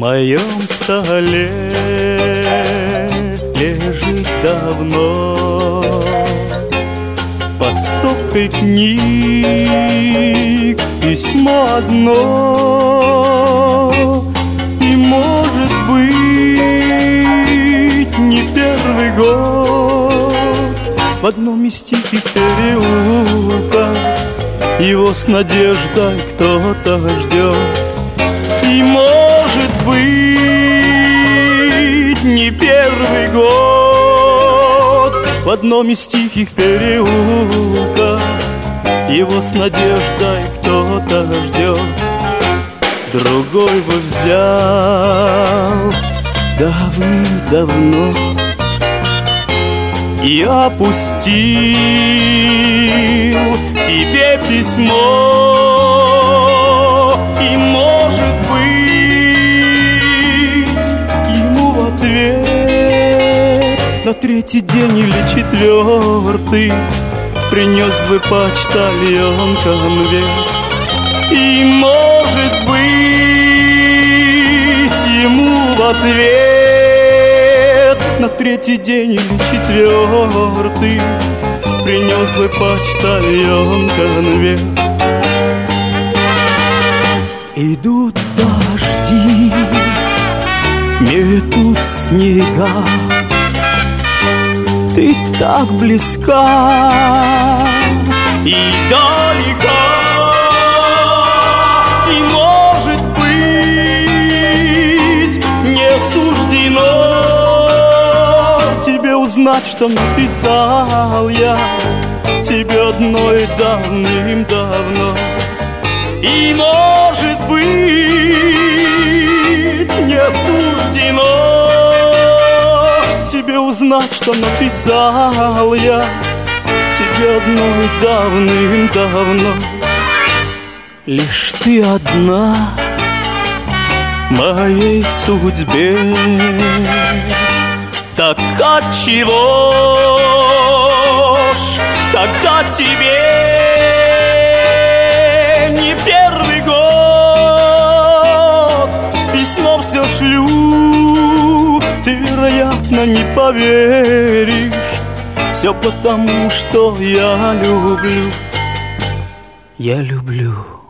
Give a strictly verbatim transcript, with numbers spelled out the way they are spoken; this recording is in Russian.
моем столе лежит давно под стопкой книг письмо одно. И, может быть, не первый год в одном из тихих переулков его с надеждой кто-то ждет. И, может быть, не первый год в одном из тихих переулков его с надеждой кто-то ждет. Другой бы взял давным-давно и опустил тебе письмо. И, может быть, ему в ответ на третий день или четвертый принес бы почтальон конверт. И, может быть, ему в ответ на третий день или четвертый принес бы почтальон конверт. Идут дожди, метут снега, ты так близка и далека. И, может быть, не суждено тебе узнать, что написал я тебе одной давным-давно. И, может быть, не суждено тебе узнать, что написал я тебе одной давным-давно. Лишь ты одна в моей судьбе. Так отчего ж тогда тебе не первый год письмо все шлю? Ты, вероятно, не поверишь, все потому, что я люблю, я люблю.